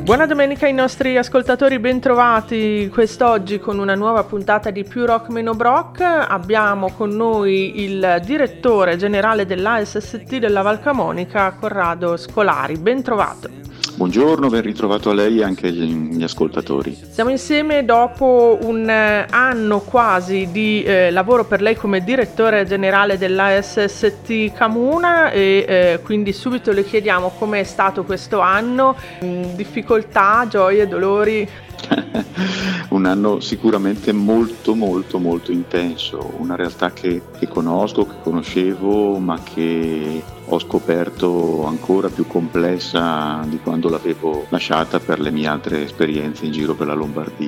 Buona domenica ai nostri ascoltatori, bentrovati quest'oggi con una nuova puntata di Più Rock Meno Brock. Abbiamo con noi il direttore generale dell'ASST della Val Camonica, Corrado Scolari. Bentrovato. Buongiorno, ben ritrovato a lei e anche agli ascoltatori. Siamo insieme dopo un anno quasi di lavoro per lei come direttore generale dell'ASST Camuna e quindi subito le chiediamo com'è stato questo anno, difficoltà, gioie, dolori. Un anno sicuramente molto intenso, una realtà che conosco, che conoscevo, ma che ho scoperto ancora più complessa di quando l'avevo lasciata per le mie altre esperienze in giro per la Lombardia.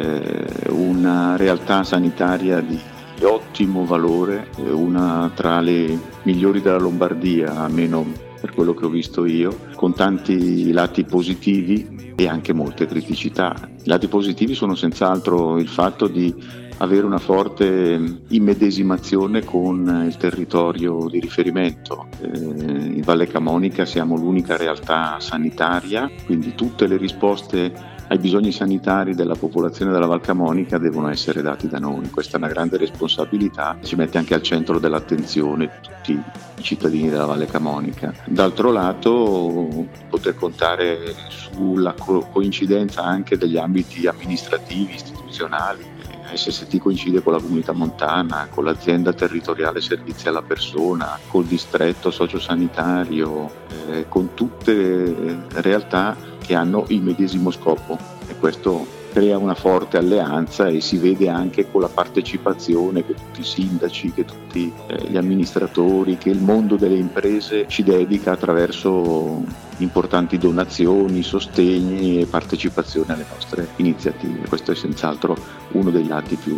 Una realtà sanitaria di ottimo valore, una tra le migliori della Lombardia, almeno per quello che ho visto io, con tanti lati positivi e anche molte criticità. I lati positivi sono senz'altro il fatto di avere una forte immedesimazione con il territorio di riferimento. In Valle Camonica siamo l'unica realtà sanitaria, quindi tutte le risposte ai bisogni sanitari della popolazione della Val Camonica devono essere dati da noi. Questa è una grande responsabilità, ci mette anche al centro dell'attenzione tutti i cittadini della Valle Camonica. D'altro lato, poter contare sulla coincidenza anche degli ambiti amministrativi, istituzionali. SST coincide con la comunità montana, con l'azienda territoriale servizi alla persona, col distretto sociosanitario, con tutte realtà che hanno il medesimo scopo, e questo crea una forte alleanza e si vede anche con la partecipazione che tutti i sindaci, che tutti gli amministratori, che il mondo delle imprese ci dedica attraverso importanti donazioni, sostegni e partecipazione alle nostre iniziative. Questo è senz'altro uno dei lati più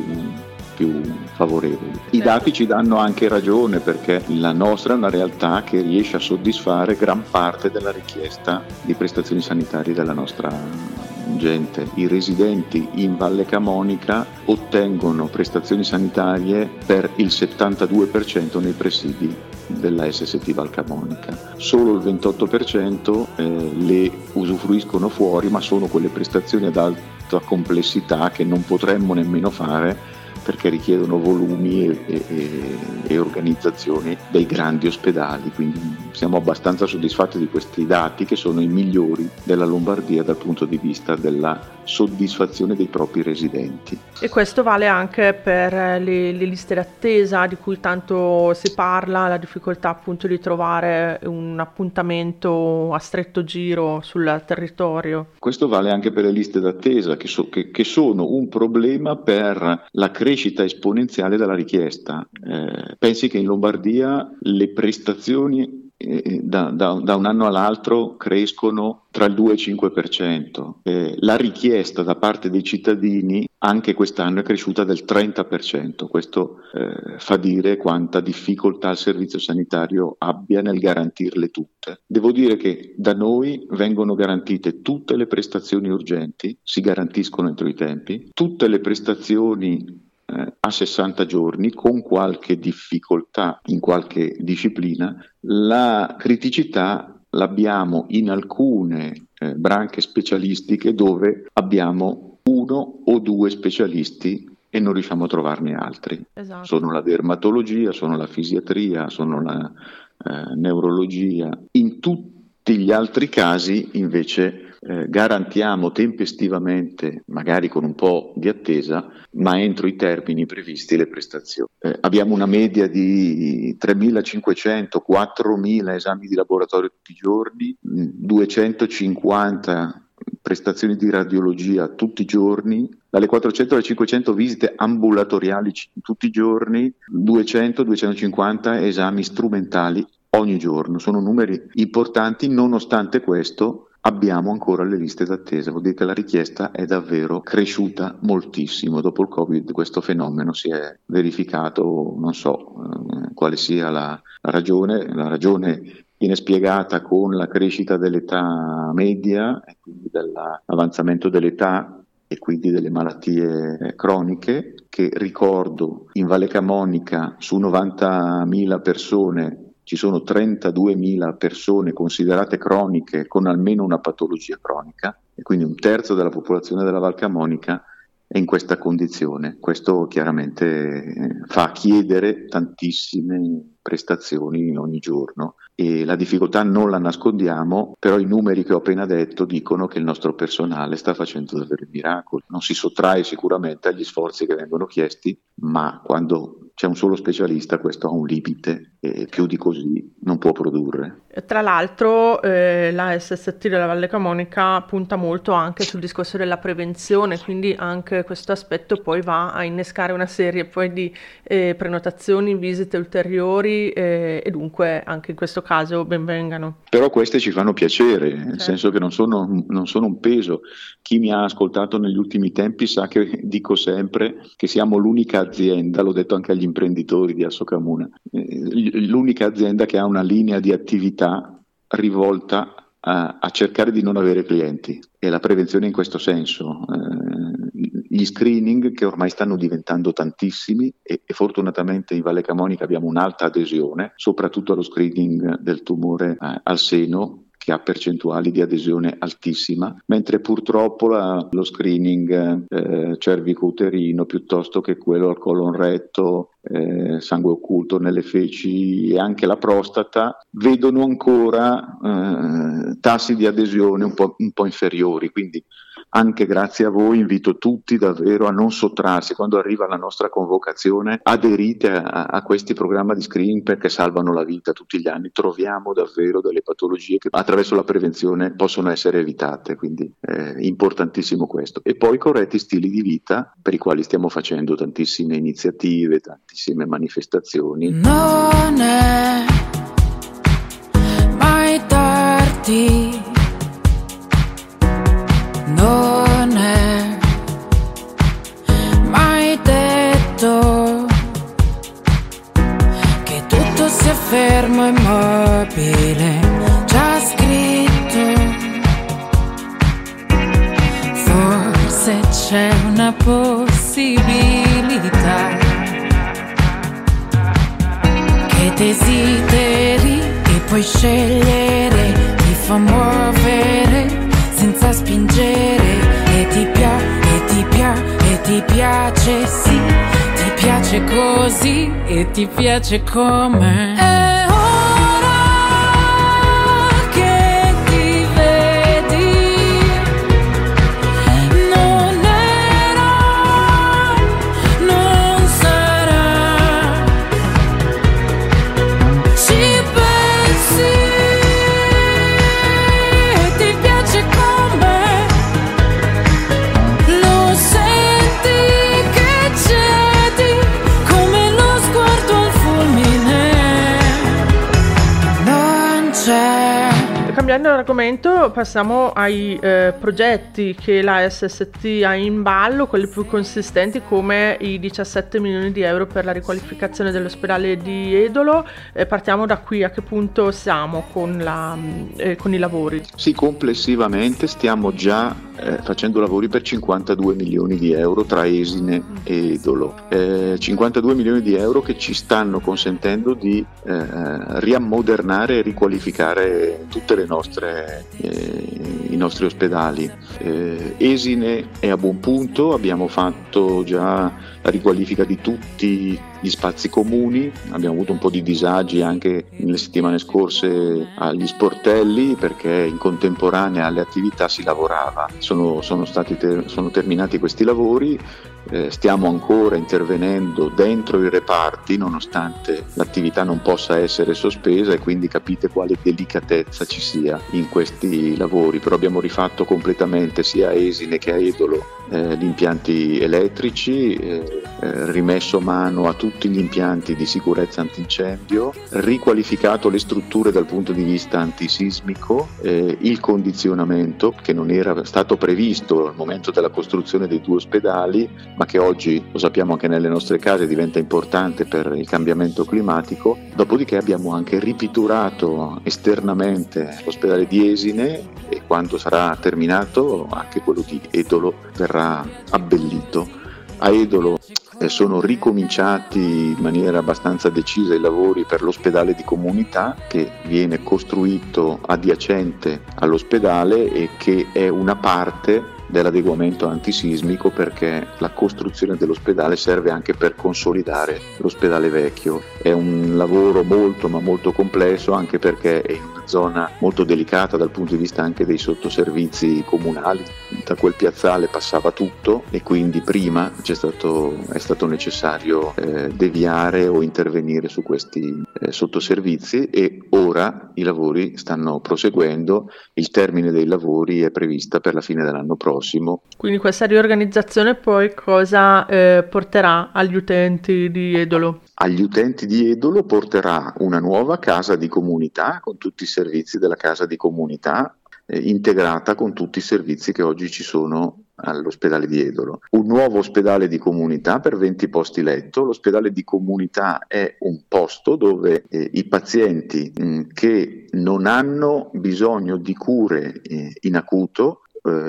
favorevoli. I dati ci danno anche ragione, perché la nostra è una realtà che riesce a soddisfare gran parte della richiesta di prestazioni sanitarie della nostra gente. I residenti in Valle Camonica ottengono prestazioni sanitarie per il 72% nei presidi della SST Val Camonica. Solo il 28% le usufruiscono fuori, ma sono quelle prestazioni ad alta complessità che non potremmo nemmeno fare, perché richiedono volumi e organizzazioni dei grandi ospedali, quindi siamo abbastanza soddisfatti di questi dati, che sono i migliori della Lombardia dal punto di vista della soddisfazione dei propri residenti. E questo vale anche per le liste d'attesa di cui tanto si parla, la difficoltà appunto di trovare un appuntamento a stretto giro sul territorio. Questo vale anche per le liste d'attesa, che sono un problema per la crescita esponenziale della richiesta. Pensi che in Lombardia le prestazioni da un anno all'altro crescono tra il 2 e il 5%. La richiesta da parte dei cittadini anche quest'anno è cresciuta del 30%. Questo fa dire quanta difficoltà il servizio sanitario abbia nel garantirle tutte. Devo dire che da noi vengono garantite tutte le prestazioni urgenti, si garantiscono entro i tempi, tutte le prestazioni a 60 giorni, con qualche difficoltà in qualche disciplina. La criticità l'abbiamo in alcune branche specialistiche, dove abbiamo uno o due specialisti e non riusciamo a trovarne altri. Esatto. Sono la dermatologia, sono la fisiatria, sono la neurologia. In tutti gli altri casi invece garantiamo tempestivamente, magari con un po' di attesa, ma entro i termini previsti, le prestazioni. Abbiamo una media di 3.500, 4.000 esami di laboratorio tutti i giorni, 250 prestazioni di radiologia tutti i giorni, dalle 400 alle 500 visite ambulatoriali tutti i giorni, 200-250 esami strumentali ogni giorno. Sono numeri importanti. Nonostante questo abbiamo ancora le liste d'attesa, vuol dire che la richiesta è davvero cresciuta moltissimo. Dopo il Covid questo fenomeno si è verificato, non so quale sia la ragione. La ragione viene spiegata con la crescita dell'età media e quindi dell'avanzamento dell'età e quindi delle malattie croniche, che ricordo in Valle Camonica su 90.000 persone ci sono 32.000 persone considerate croniche con almeno una patologia cronica, e quindi un terzo della popolazione della Val Camonica è in questa condizione. Questo chiaramente fa chiedere tantissime prestazioni ogni giorno, e la difficoltà non la nascondiamo, però i numeri che ho appena detto dicono che il nostro personale sta facendo davvero miracoli. Non si sottrae sicuramente agli sforzi che vengono chiesti, ma quando c'è un solo specialista questo ha un limite, e più di così non può produrre. Tra l'altro la SST della Valle Camonica punta molto anche sul discorso della prevenzione, quindi anche questo aspetto poi va a innescare una serie poi di prenotazioni, visite ulteriori, e dunque anche in questo caso benvengano. Però queste ci fanno piacere, nel senso che non sono un peso. Chi mi ha ascoltato negli ultimi tempi sa che dico sempre che siamo l'unica azienda, l'ho detto anche agli imprenditori di Assocamuna, l'unica azienda che ha una linea di attività rivolta a cercare di non avere clienti, e la prevenzione in questo senso. Gli screening, che ormai stanno diventando tantissimi, e fortunatamente in Valle Camonica abbiamo un'alta adesione, soprattutto allo screening del tumore al seno, che ha percentuali di adesione altissima, mentre purtroppo lo screening cervico-uterino, piuttosto che quello al colon retto, sangue occulto nelle feci e anche la prostata, vedono ancora tassi di adesione un po' inferiori. Quindi anche grazie a voi invito tutti davvero a non sottrarsi. Quando arriva la nostra convocazione, aderite a questi programmi di screening, perché salvano la vita tutti gli anni. Troviamo davvero delle patologie che attraverso la prevenzione possono essere evitate, quindi è importantissimo questo. E poi corretti stili di vita, per i quali stiamo facendo tantissime iniziative, tantissime manifestazioni. Non è mai tardi, non è mai detto che tutto sia fermo e immobile, già scritto. Forse c'è una possibilità che desideri e puoi scegliere, ti fa muovere senza spingere, e ti piace, sì, ti piace così e ti piace come è. Ora che ti vedi, non era, non sarà, ci pensi e ti piace come, lo senti che cedi come lo sguardo al fulmine, non c'è. Cambiando argomento, passiamo ai progetti che la SST ha in ballo, quelli più consistenti come i 17 milioni di euro per la riqualificazione dell'ospedale di Edolo. Partiamo da qui, a che punto siamo con i lavori? Sì, complessivamente stiamo già facendo lavori per 52 milioni di euro tra Esine e Edolo. 52 milioni di euro che ci stanno consentendo di riammodernare e riqualificare tutte le i nostri ospedali. Esine è a buon punto, abbiamo fatto già la riqualifica di tutti gli spazi comuni, abbiamo avuto un po' di disagi anche nelle settimane scorse agli sportelli, perché in contemporanea alle attività si lavorava. Sono terminati questi lavori, stiamo ancora intervenendo dentro i reparti nonostante l'attività non possa essere sospesa, e quindi capite quale delicatezza ci sia in questi lavori. Però abbiamo rifatto completamente sia a Esine che a Edolo gli impianti elettrici, rimesso mano a tutti gli impianti di sicurezza antincendio, riqualificato le strutture dal punto di vista antisismico, il condizionamento che non era stato previsto al momento della costruzione dei 2 ospedali, ma che oggi, lo sappiamo anche nelle nostre case, diventa importante per il cambiamento climatico. Dopodiché abbiamo anche ripitturato esternamente l'ospedale di Esine, e quando sarà terminato anche quello di Edolo verrà abbellito. A Edolo sono ricominciati in maniera abbastanza decisa i lavori per l'ospedale di comunità, che viene costruito adiacente all'ospedale e che è una parte dell'adeguamento antisismico, perché la costruzione dell'ospedale serve anche per consolidare l'ospedale vecchio. È un lavoro molto ma molto complesso, anche perché è in una zona molto delicata dal punto di vista anche dei sottoservizi comunali. Da quel piazzale passava tutto e quindi prima è stato necessario deviare o intervenire su questi sottoservizi, e ora i lavori stanno proseguendo. Il termine dei lavori è prevista per la fine dell'anno prossimo. Quindi questa riorganizzazione poi cosa porterà agli utenti di Edolo? Agli utenti di Edolo porterà una nuova casa di comunità con tutti i servizi della casa di comunità, integrata con tutti i servizi che oggi ci sono all'ospedale di Edolo. Un nuovo ospedale di comunità per 20 posti letto. L'ospedale di comunità è un posto dove i pazienti che non hanno bisogno di cure in acuto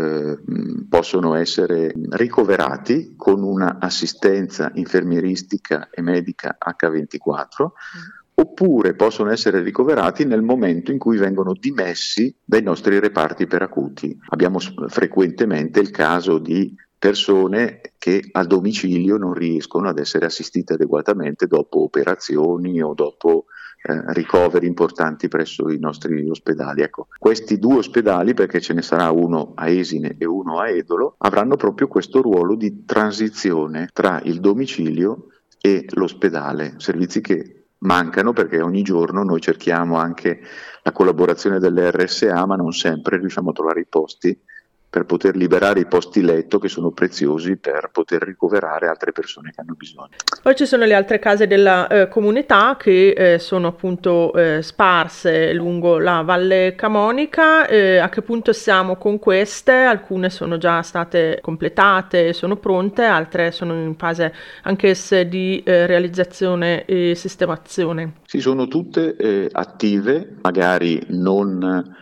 possono essere ricoverati con una assistenza infermieristica e medica H24, oppure possono essere ricoverati nel momento in cui vengono dimessi dai nostri reparti per acuti. Abbiamo frequentemente il caso di persone che a domicilio non riescono ad essere assistite adeguatamente dopo operazioni o dopo ricoveri importanti presso i nostri ospedali. Ecco, questi due ospedali, perché ce ne sarà uno a Esine e uno a Edolo, avranno proprio questo ruolo di transizione tra il domicilio e l'ospedale, servizi che mancano perché ogni giorno noi cerchiamo anche la collaborazione delle RSA, ma non sempre riusciamo a trovare i posti per poter liberare i posti letto, che sono preziosi per poter ricoverare altre persone che hanno bisogno. Poi ci sono le altre case della comunità che sono appunto sparse lungo la Valle Camonica. A che punto siamo con queste? Alcune sono già state completate, sono pronte, altre sono in fase anch'esse di realizzazione e sistemazione. Sì, sono tutte attive, magari non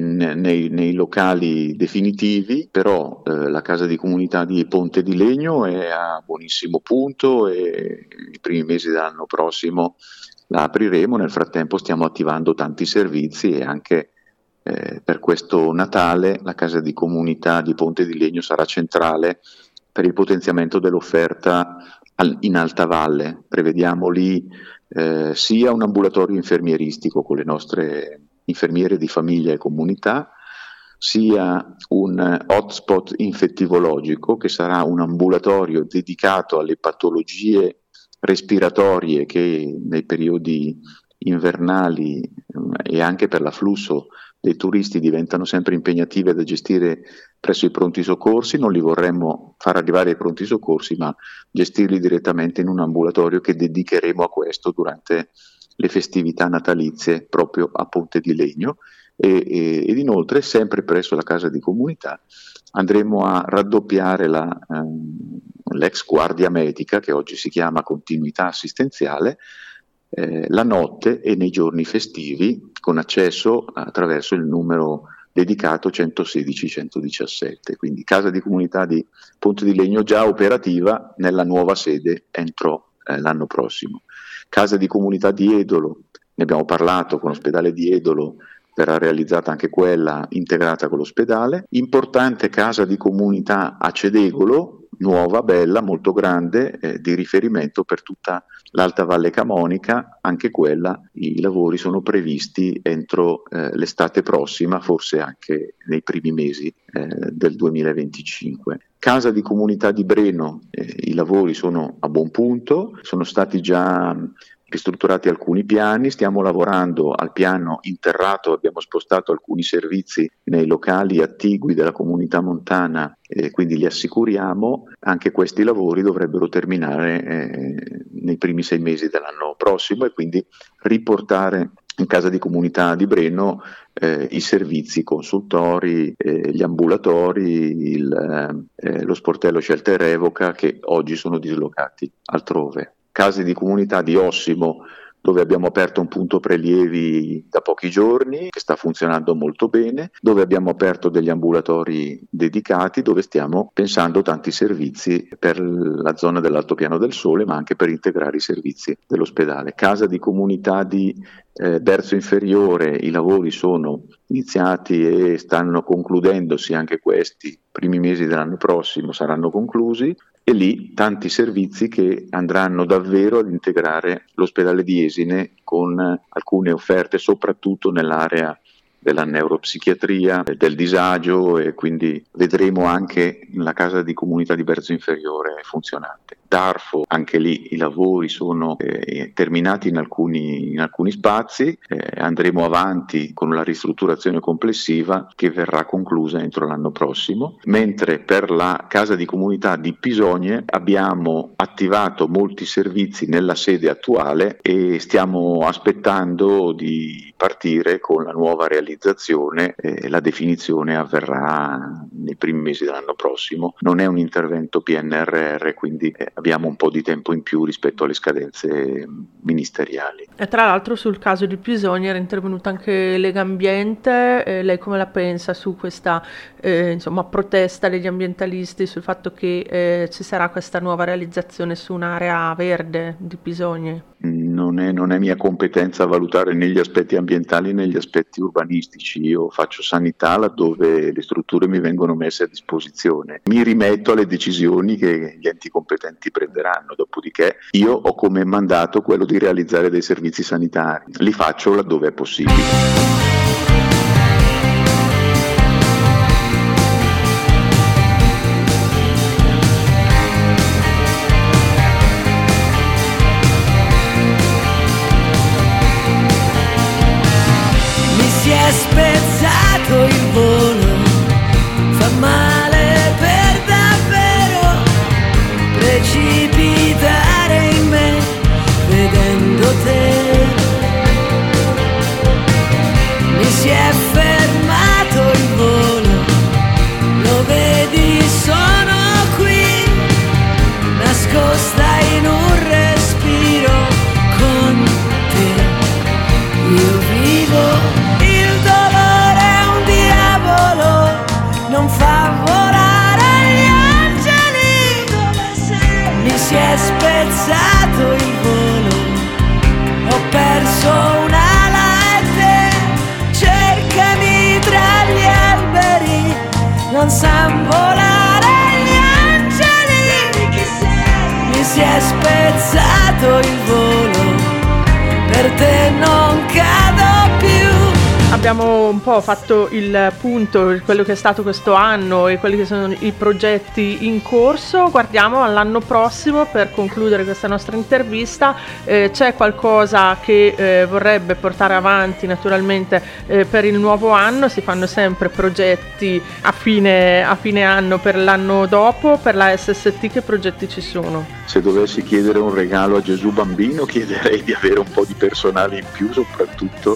nei locali definitivi, però la casa di comunità di Ponte di Legno è a buonissimo punto e i primi mesi dell'anno prossimo la apriremo. Nel frattempo stiamo attivando tanti servizi e anche per questo Natale la casa di comunità di Ponte di Legno sarà centrale per il potenziamento dell'offerta in Alta Valle. Prevediamo lì sia un ambulatorio infermieristico con le nostre infermiere di famiglia e comunità, sia un hotspot infettivologico che sarà un ambulatorio dedicato alle patologie respiratorie che nei periodi invernali e anche per l'afflusso dei turisti diventano sempre impegnative da gestire presso i pronti soccorsi. Non li vorremmo far arrivare ai pronti soccorsi, ma gestirli direttamente in un ambulatorio che dedicheremo a questo durante le festività natalizie proprio a Ponte di Legno ed inoltre sempre presso la casa di comunità andremo a raddoppiare l'ex guardia medica, che oggi si chiama continuità assistenziale, la notte e nei giorni festivi, con accesso attraverso il numero dedicato 116-117. Quindi casa di comunità di Ponte di Legno già operativa nella nuova sede entro l'anno prossimo. Casa di comunità di Edolo, ne abbiamo parlato, con l'ospedale di Edolo verrà realizzata anche quella integrata con l'ospedale. Importante casa di comunità a Cedegolo, nuova, bella, molto grande, di riferimento per tutta l'Alta Valle Camonica. Anche quella, i lavori sono previsti entro l'estate prossima, forse anche nei primi mesi del 2025. Casa di comunità di Breno, i lavori sono a buon punto, sono stati già ristrutturati alcuni piani, stiamo lavorando al piano interrato, abbiamo spostato alcuni servizi nei locali attigui della comunità montana e quindi li assicuriamo. Anche questi lavori dovrebbero terminare nei primi 6 mesi dell'anno prossimo e quindi riportare in casa di comunità di Breno i servizi consultori, gli ambulatori, lo sportello scelta e revoca che oggi sono dislocati altrove. Case di comunità di Ossimo dove abbiamo aperto un punto prelievi da pochi giorni, che sta funzionando molto bene, dove abbiamo aperto degli ambulatori dedicati, dove stiamo pensando tanti servizi per la zona dell'Altopiano del Sole, ma anche per integrare i servizi dell'ospedale. Casa di comunità di Berzo Inferiore, i lavori sono iniziati e stanno concludendosi anche questi, primi mesi dell'anno prossimo saranno conclusi, e lì tanti servizi che andranno davvero ad integrare l'ospedale di Esine con alcune offerte soprattutto nell'area della neuropsichiatria, del disagio, e quindi vedremo anche la casa di comunità di Berzo Inferiore funzionante. Darfo, anche lì i lavori sono terminati in alcuni spazi, andremo avanti con la ristrutturazione complessiva che verrà conclusa entro l'anno prossimo, mentre per la casa di comunità di Pisogne abbiamo attivato molti servizi nella sede attuale e stiamo aspettando di partire con la nuova realizzazione. La definizione avverrà nei primi mesi dell'anno prossimo. Non è un intervento PNRR, quindi abbiamo un po' di tempo in più rispetto alle scadenze ministeriali. E tra l'altro sul caso di Pisogne era intervenuta anche Legambiente. Lei come la pensa su questa protesta degli ambientalisti sul fatto che ci sarà questa nuova realizzazione su un'area verde di Pisogne? Non è mia competenza valutare né gli aspetti ambientali né gli aspetti urbanistici. Io faccio sanità laddove le strutture mi vengono messe a disposizione. Mi rimetto alle decisioni che gli enti competenti prenderanno, dopodiché io ho come mandato quello di realizzare dei servizi sanitari. Li faccio laddove è possibile. Spezzato il volo, fa male per davvero precipitare in me vedendo te. Mi si è fermato il volo, lo vedi sono qui, nascosta in un respiro con te. Io vivo. Non fa volare gli angeli, mi si è spezzato il volo, ho perso un'ala e te, cercami tra gli alberi, non san volare gli angeli, mi si è spezzato il volo, per te non cado più. Abbiamo un po' fatto il punto di quello che è stato questo anno e quelli che sono i progetti in corso. Guardiamo all'anno prossimo per concludere questa nostra intervista. C'è qualcosa che vorrebbe portare avanti naturalmente per il nuovo anno? Si fanno sempre progetti a fine anno per l'anno dopo. Per la SST che progetti ci sono? Se dovessi chiedere un regalo a Gesù bambino, chiederei di avere un po' di personale in più, soprattutto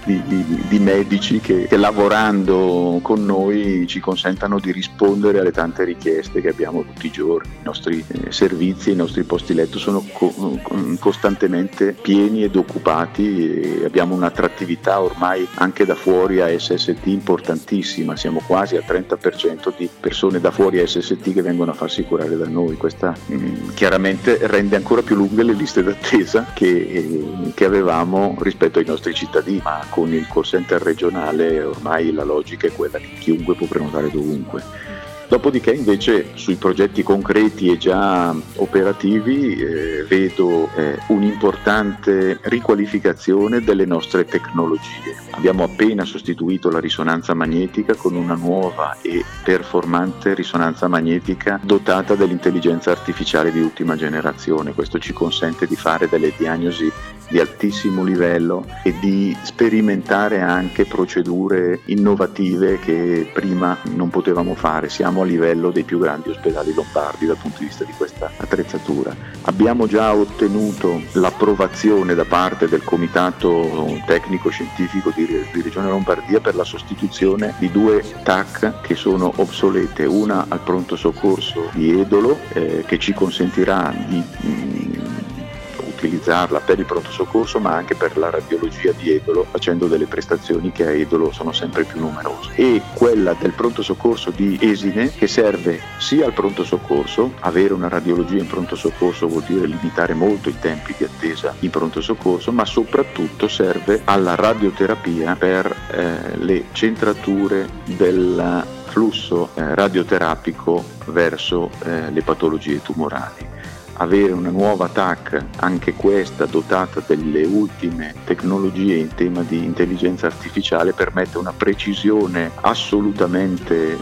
di medici che lavorando con noi ci consentano di rispondere alle tante richieste che abbiamo tutti i giorni. I nostri servizi, i nostri posti letto sono costantemente pieni ed occupati, e abbiamo un'attrattività ormai anche da fuori a SST importantissima. Siamo quasi al 30% di persone da fuori a SST che vengono a farsi curare da noi. Questa chiaramente rende ancora più lunghe le liste d'attesa che avevamo rispetto ai nostri cittadini, ma con il call center regionale ormai la logica è quella che chiunque può prenotare dovunque. Dopodiché invece sui progetti concreti e già operativi vedo un'importante riqualificazione delle nostre tecnologie. Abbiamo appena sostituito la risonanza magnetica con una nuova e performante risonanza magnetica dotata dell'intelligenza artificiale di ultima generazione. Questo ci consente di fare delle diagnosi di altissimo livello e di sperimentare anche procedure innovative che prima non potevamo fare. Siamo a livello dei più grandi ospedali lombardi dal punto di vista di questa attrezzatura. Abbiamo già ottenuto l'approvazione da parte del Comitato Tecnico Scientifico di Regione Lombardia per la sostituzione di 2 TAC che sono obsolete, una al pronto soccorso di Edolo che ci consentirà di utilizzarla per il pronto soccorso, ma anche per la radiologia di Edolo, facendo delle prestazioni che a Edolo sono sempre più numerose. E quella del pronto soccorso di Esine, che serve sia al pronto soccorso, avere una radiologia in pronto soccorso vuol dire limitare molto i tempi di attesa in pronto soccorso, ma soprattutto serve alla radioterapia per le centrature del flusso radioterapico verso le patologie tumorali. Avere una nuova TAC, anche questa dotata delle ultime tecnologie in tema di intelligenza artificiale, permette una precisione assolutamente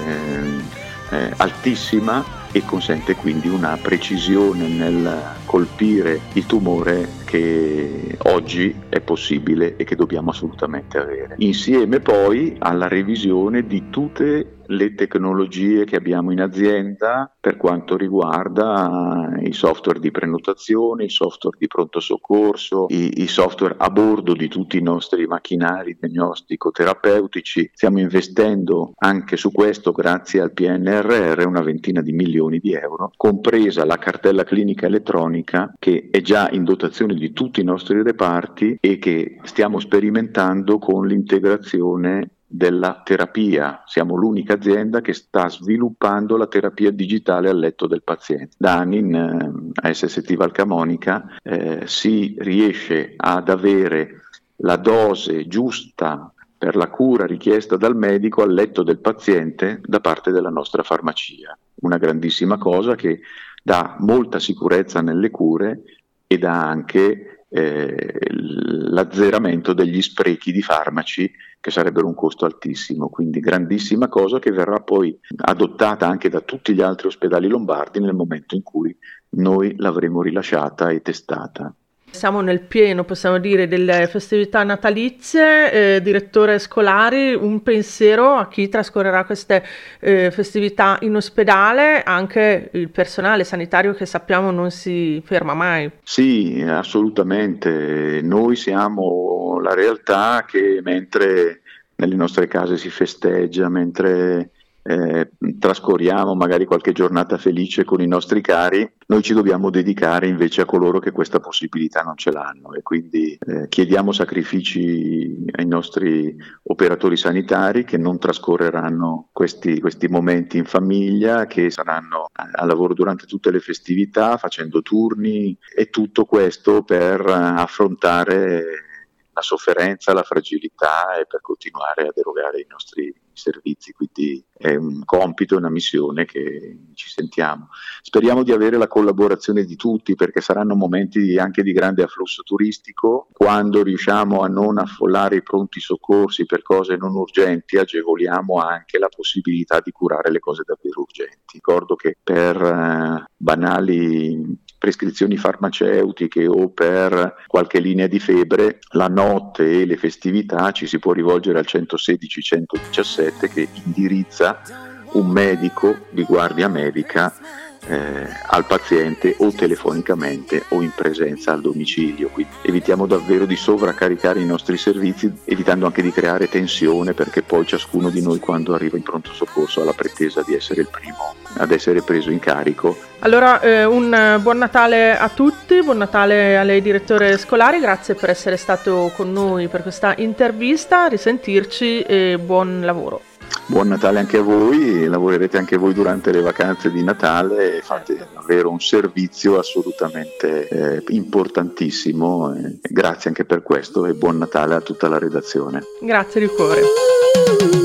altissima e consente quindi una precisione nel colpire il tumore che oggi è possibile e che dobbiamo assolutamente avere. Insieme poi alla revisione di tutte le tecnologie che abbiamo in azienda per quanto riguarda i software di prenotazione, i software di pronto soccorso, i software a bordo di tutti i nostri macchinari diagnostico-terapeutici. Stiamo investendo anche su questo grazie al PNRR una ventina di milioni di euro, compresa la cartella clinica elettronica che è già in dotazione di tutti i nostri reparti e che stiamo sperimentando con l'integrazione della terapia. Siamo l'unica azienda che sta sviluppando la terapia digitale al letto del paziente. Da anni in SST Valcamonica si riesce ad avere la dose giusta per la cura richiesta dal medico al letto del paziente da parte della nostra farmacia. Una grandissima cosa che dà molta sicurezza nelle cure e dà anche l'azzeramento degli sprechi di farmaci che sarebbero un costo altissimo, quindi grandissima cosa che verrà poi adottata anche da tutti gli altri ospedali lombardi nel momento in cui noi l'avremo rilasciata e testata. Siamo nel pieno, possiamo dire, delle festività natalizie. Direttore Scolari, un pensiero a chi trascorrerà queste festività in ospedale, anche il personale sanitario che sappiamo non si ferma mai. Sì, assolutamente. Noi siamo la realtà che mentre nelle nostre case si festeggia, mentre trascorriamo magari qualche giornata felice con i nostri cari, noi ci dobbiamo dedicare invece a coloro che questa possibilità non ce l'hanno e quindi chiediamo sacrifici ai nostri operatori sanitari che non trascorreranno questi momenti in famiglia, che saranno a lavoro durante tutte le festività facendo turni e tutto questo per affrontare la sofferenza, la fragilità e per continuare ad erogare i nostri servizi, quindi è un compito, una missione che ci sentiamo. Speriamo di avere la collaborazione di tutti perché saranno momenti anche di grande afflusso turistico. Quando riusciamo a non affollare i pronti soccorsi per cose non urgenti, agevoliamo anche la possibilità di curare le cose davvero urgenti. Ricordo che per banali prescrizioni farmaceutiche o per qualche linea di febbre, la notte e le festività ci si può rivolgere al 116-117 che indirizza un medico di guardia medica al paziente o telefonicamente o in presenza al domicilio. Quindi evitiamo davvero di sovraccaricare i nostri servizi, evitando anche di creare tensione, perché poi ciascuno di noi quando arriva in pronto soccorso ha la pretesa di essere il primo ad essere preso in carico. Allora un buon Natale a tutti, buon Natale a lei direttore Scolari, grazie per essere stato con noi per questa intervista, risentirci e buon lavoro. Buon Natale anche a voi, lavorerete anche voi durante le vacanze di Natale e fate davvero un servizio assolutamente importantissimo. Grazie anche per questo e buon Natale a tutta la redazione. Grazie di cuore.